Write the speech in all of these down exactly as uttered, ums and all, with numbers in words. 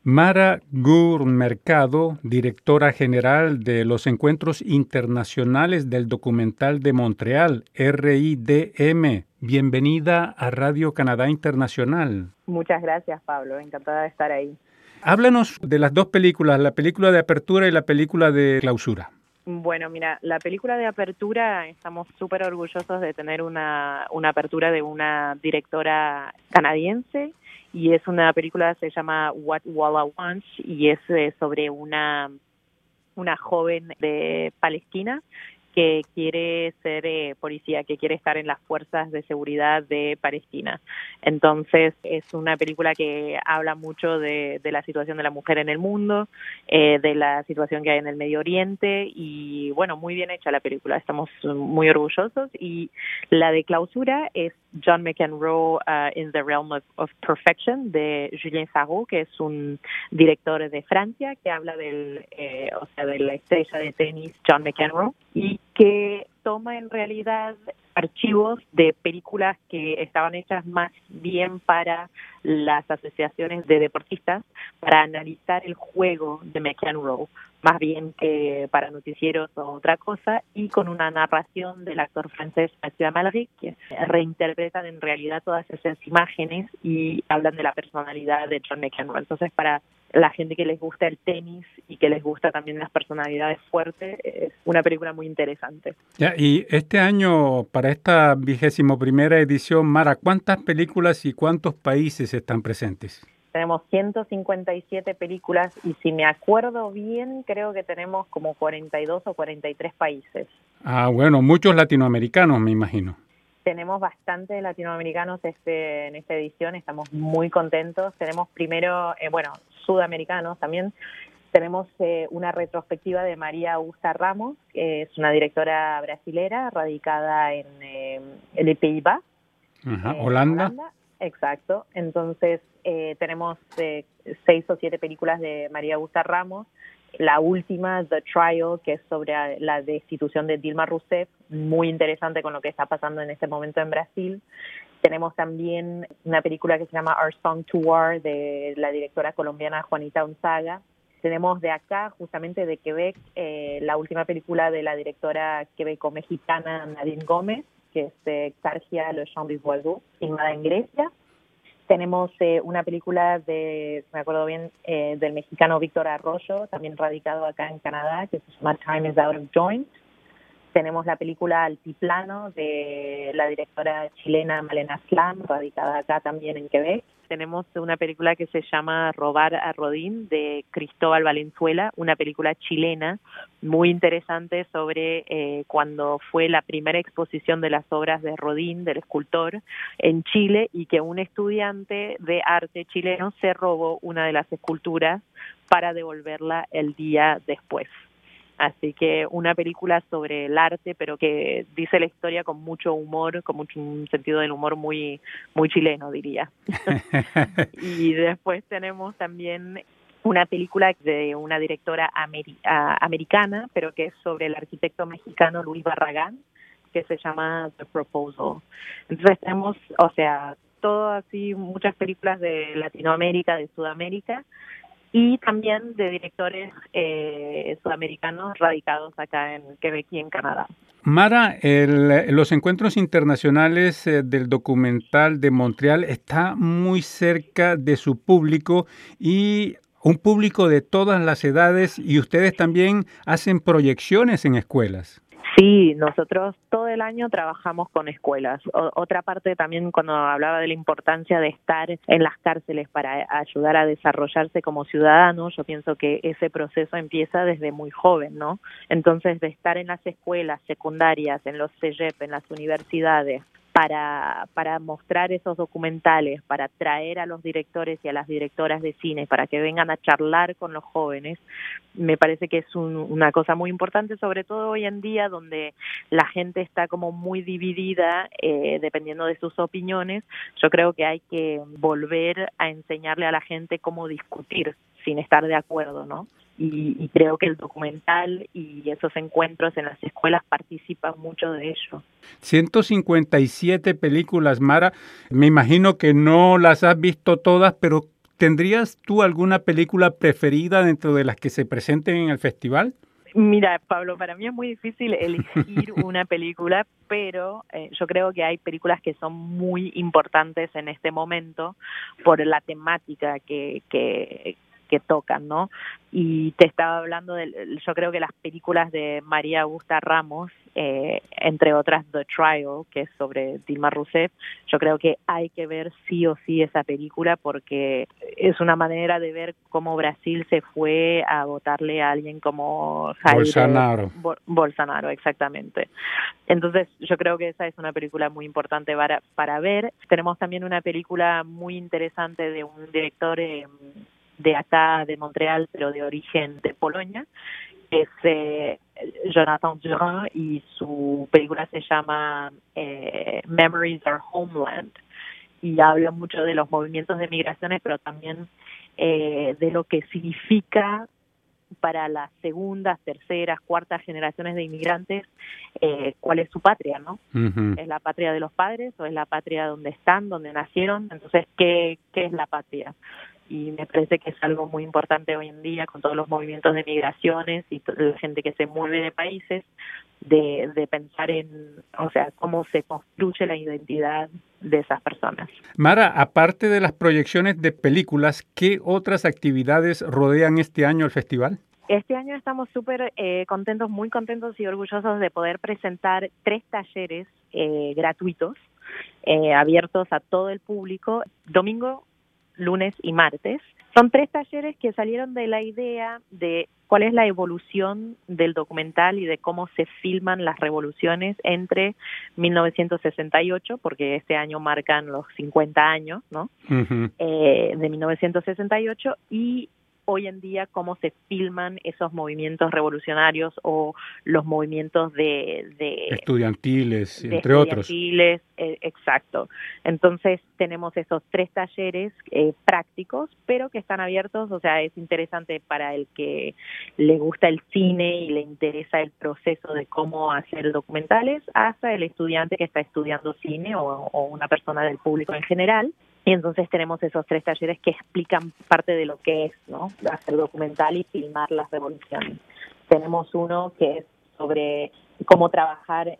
Mara Gur-Mercado, directora general de los Encuentros Internacionales del Documental de Montreal, R I D M. Bienvenida a Radio Canadá Internacional. Muchas gracias, Pablo. Encantada de estar ahí. Háblanos de las dos películas, la película de apertura y la película de clausura. Bueno, mira, la película de apertura, estamos súper orgullosos de tener una, una apertura de una directora canadiense, y es una película que se llama What Walla Wants, y es eh, sobre una, una joven de Palestina que quiere ser eh, policía, que quiere estar en las fuerzas de seguridad de Palestina. Entonces, es una película que habla mucho de, de la situación de la mujer en el mundo, eh, de la situación que hay en el Medio Oriente, y bueno, muy bien hecha la película, estamos muy orgullosos. Y la de clausura es John McEnroe uh, in the Realm of, of Perfection, de Julien Sarraut, que es un director de Francia, que habla del, eh, o sea, de la estrella de tenis John McEnroe, y que toma en realidad archivos de películas que estaban hechas más bien para las asociaciones de deportistas, para analizar el juego de McEnroe, más bien que para noticieros o otra cosa, y con una narración del actor francés Mathieu Amalric, que reinterpretan en realidad todas esas imágenes y hablan de la personalidad de John McEnroe. Entonces, para la gente que les gusta el tenis y que les gusta también las personalidades fuertes, es una película muy interesante. Ya, y este año, para esta vigésimo primera edición, Mara, ¿cuántas películas y cuántos países están presentes? Tenemos ciento cincuenta y siete películas y, si me acuerdo bien, creo que tenemos como cuarenta y dos o cuarenta y tres países. Ah, bueno, muchos latinoamericanos, me imagino. Tenemos bastantes latinoamericanos este, en esta edición, estamos muy contentos. Tenemos primero, eh, bueno, sudamericanos también. Tenemos eh, una retrospectiva de María Augusta Ramos, que es una directora brasilera radicada en, eh, en el País Vasco. Ajá, eh, Holanda. Holanda. Exacto. Entonces, eh, tenemos eh, seis o siete películas de María Augusta Ramos. La última, The Trial, que es sobre la destitución de Dilma Rousseff, muy interesante con lo que está pasando en este momento en Brasil. Tenemos también una película que se llama Our Song to War, de la directora colombiana Juanita Unzaga. Tenemos de acá, justamente de Quebec, eh, la última película de la directora quebeco-mexicana Nadine Gómez, que es de Exargia, Le Chant des Oiseaux, filmada en Grecia. Tenemos eh, una película de, me acuerdo bien, eh, del mexicano Víctor Arroyo, también radicado acá en Canadá, que se llama Time is Out of Joint. Tenemos la película Altiplano de la directora chilena Malena Slam, radicada acá también en Quebec. Tenemos una película que se llama Robar a Rodin, de Cristóbal Valenzuela, una película chilena muy interesante sobre eh, cuando fue la primera exposición de las obras de Rodin, del escultor, en Chile, y que un estudiante de arte chileno se robó una de las esculturas para devolverla el día después. Así que una película sobre el arte, pero que dice la historia con mucho humor, con mucho, un sentido del humor muy, muy chileno, diría. Y después tenemos también una película de una directora ameri- uh, americana, pero que es sobre el arquitecto mexicano Luis Barragán, que se llama The Proposal. Entonces tenemos, o sea, todo así, muchas películas de Latinoamérica, de Sudamérica, y también de directores eh, sudamericanos radicados acá en Quebec y en Canadá. Mara, el, los encuentros internacionales eh, del documental de Montreal está muy cerca de su público, y un público de todas las edades, y ustedes también hacen proyecciones en escuelas. Sí, nosotros todo el año trabajamos con escuelas. O, otra parte también, cuando hablaba de la importancia de estar en las cárceles para ayudar a desarrollarse como ciudadanos, yo pienso que ese proceso empieza desde muy joven, ¿no? Entonces, de estar en las escuelas secundarias, en los C E P, en las universidades, para, para mostrar esos documentales, para traer a los directores y a las directoras de cine, para que vengan a charlar con los jóvenes, me parece que es un, una cosa muy importante, sobre todo hoy en día, donde la gente está como muy dividida, eh, dependiendo de sus opiniones. Yo creo que hay que volver a enseñarle a la gente cómo discutir sin estar de acuerdo, ¿no? Y, y creo que el documental y esos encuentros en las escuelas participan mucho de ello. ciento cincuenta y siete películas, Mara. Me imagino que no las has visto todas, pero ¿Tendrías tú alguna película preferida dentro de las que se presenten en el festival? Mira, Pablo, para mí es muy difícil elegir una película, pero eh, yo creo que hay películas que son muy importantes en este momento por la temática que, que, que tocan, ¿no? Y te estaba hablando de, yo creo que las películas de María Augusta Ramos, eh, entre otras The Trial, que es sobre Dilma Rousseff, yo creo que hay que ver sí o sí esa película porque es una manera de ver cómo Brasil se fue a votarle a alguien como Jair Bolsonaro. Bo- Bolsonaro, exactamente. Entonces yo creo que esa es una película muy importante para, para ver. Tenemos también una película muy interesante de un director eh, de acá, de Montreal, pero de origen de Polonia, es eh, Jonathan Durand, y su película se llama eh, Memories Are Homeland, y habla mucho de los movimientos de migraciones, pero también eh, de lo que significa para las segundas, terceras, cuartas generaciones de inmigrantes, eh, cuál es su patria, ¿no? Uh-huh. ¿Es la patria de los padres o es la patria donde están, donde nacieron? Entonces, ¿qué, qué es la patria? Y me parece que es algo muy importante hoy en día con todos los movimientos de migraciones y toda la gente que se mueve de países, de, de pensar en, o sea, cómo se construye la identidad de esas personas. Mara, aparte de las proyecciones de películas, ¿qué otras actividades rodean este año el festival? Este año estamos súper eh, contentos, muy contentos y orgullosos de poder presentar tres talleres eh, gratuitos, eh, abiertos a todo el público, domingo, lunes y martes. Son tres talleres que salieron de la idea de cuál es la evolución del documental y de cómo se filman las revoluciones entre mil novecientos sesenta y ocho, porque este año marcan los cincuenta años, ¿no? Uh-huh. eh, de mil novecientos sesenta y ocho, y hoy en día cómo se filman esos movimientos revolucionarios o los movimientos de... de estudiantiles, de entre estudiantiles, otros. Eh, exacto. Entonces tenemos esos tres talleres eh, prácticos, pero que están abiertos, o sea, es interesante para el que le gusta el cine y le interesa el proceso de cómo hacer documentales, hasta el estudiante que está estudiando cine o, o una persona del público en general. Y entonces tenemos esos tres talleres que explican parte de lo que es, ¿no?, hacer documental y filmar las revoluciones. Tenemos uno que es sobre cómo trabajar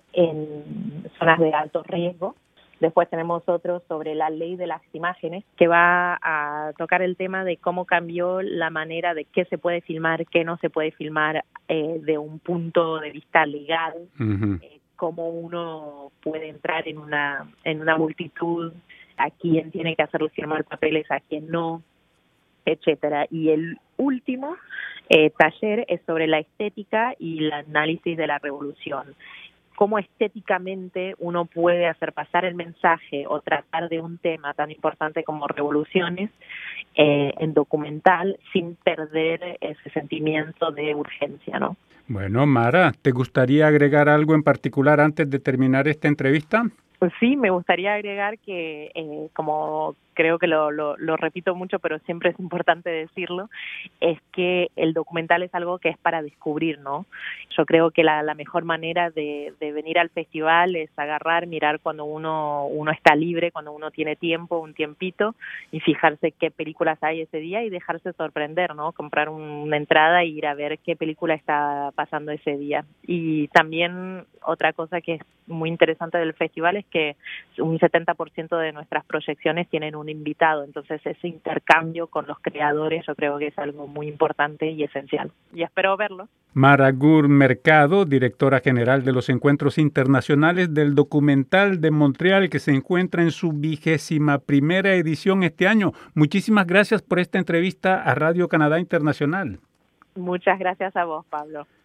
en zonas de alto riesgo. Después tenemos otro sobre la ley de las imágenes, que va a tocar el tema de cómo cambió la manera de qué se puede filmar, qué no se puede filmar eh, de un punto de vista legal, uh-huh. eh, cómo uno puede entrar en una, en una multitud, a quién tiene que hacerle firmar papeles, a quién no, etcétera. Y el último eh, taller es sobre la estética y el análisis de la revolución. Cómo estéticamente uno puede hacer pasar el mensaje o tratar de un tema tan importante como revoluciones eh, en documental sin perder ese sentimiento de urgencia, ¿no? Bueno, Mara, ¿te gustaría agregar algo en particular antes de terminar esta entrevista? Pues sí, me gustaría agregar que, eh, como creo que lo, lo, lo repito mucho, pero siempre es importante decirlo, es que el documental es algo que es para descubrir, ¿no? Yo creo que la, la mejor manera de, de venir al festival es agarrar, mirar cuando uno, uno está libre, cuando uno tiene tiempo, un tiempito, y fijarse qué películas hay ese día y dejarse sorprender, ¿no? Comprar una entrada e ir a ver qué película está pasando ese día. Y también otra cosa que es muy interesante del festival es que un setenta por ciento de nuestras proyecciones tienen un invitado, entonces ese intercambio con los creadores yo creo que es algo muy importante y esencial, y espero verlo. Mara Gur Mercado, directora general de los Encuentros Internacionales del Documental de Montreal, que se encuentra en su vigésima primera edición este año. Muchísimas gracias por esta entrevista a Radio Canadá Internacional. Muchas gracias a vos, Pablo.